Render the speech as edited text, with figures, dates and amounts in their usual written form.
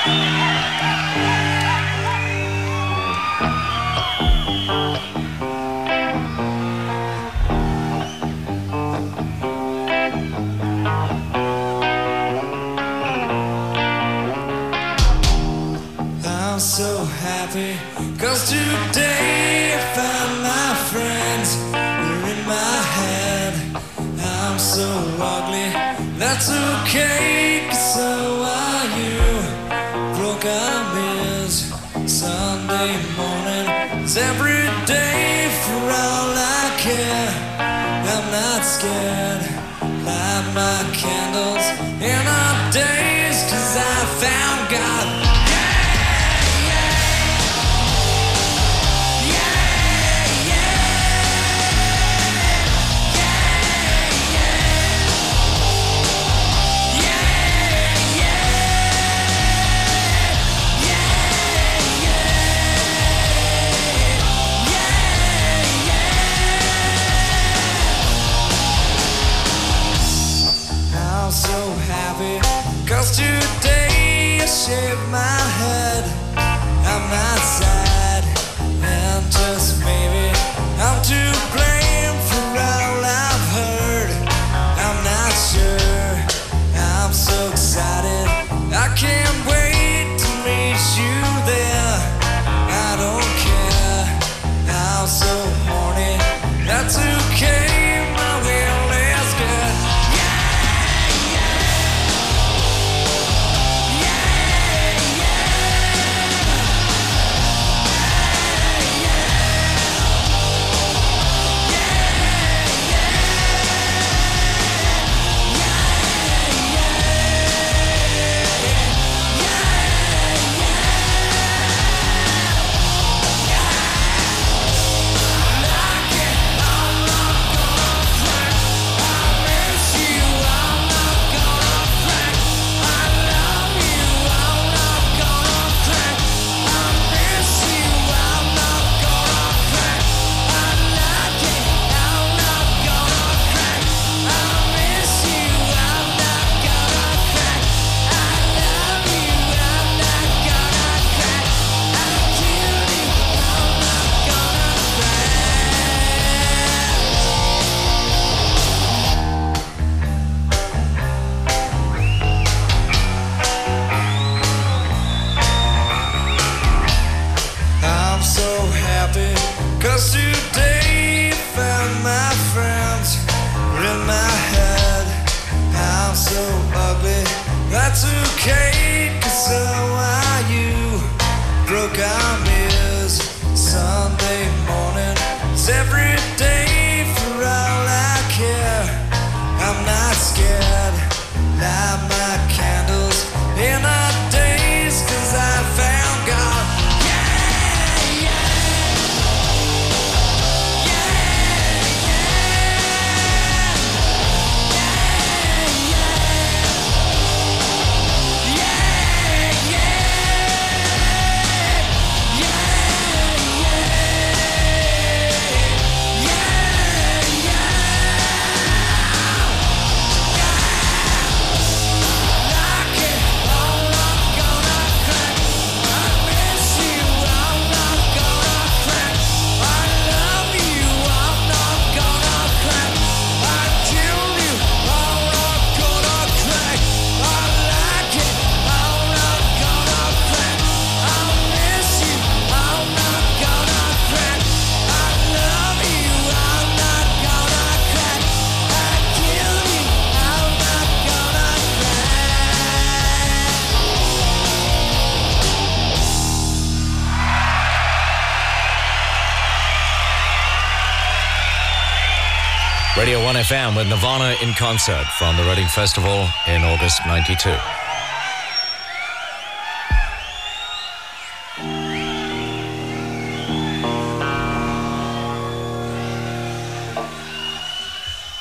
I'm so happy, 'cause today I found my friends. You're in my head. I'm so ugly, that's okay, 'cause so are you. Broke arm is Sunday morning. It's every day for all I care. I'm not scared. Light my candles in our days, 'cause I found God. I'm so happy, 'cause today I shaved my head. I'm not sad, and just maybe I'm to blame for all I've heard. I'm not sure, I'm so excited, I can't wait to meet you there. I don't care, I'm so horny, that's okay, my will is good. I'm so happy, 'cause today I found my friends. We're in my head. I'm so ugly, that's okay, 'cause so are you. Broke arm is Sunday morning. It's every day for all I care. I'm not scared. Light my candles in our days, 'cause I found God. Radio 1 FM with Nirvana in concert from the Reading Festival in August '92.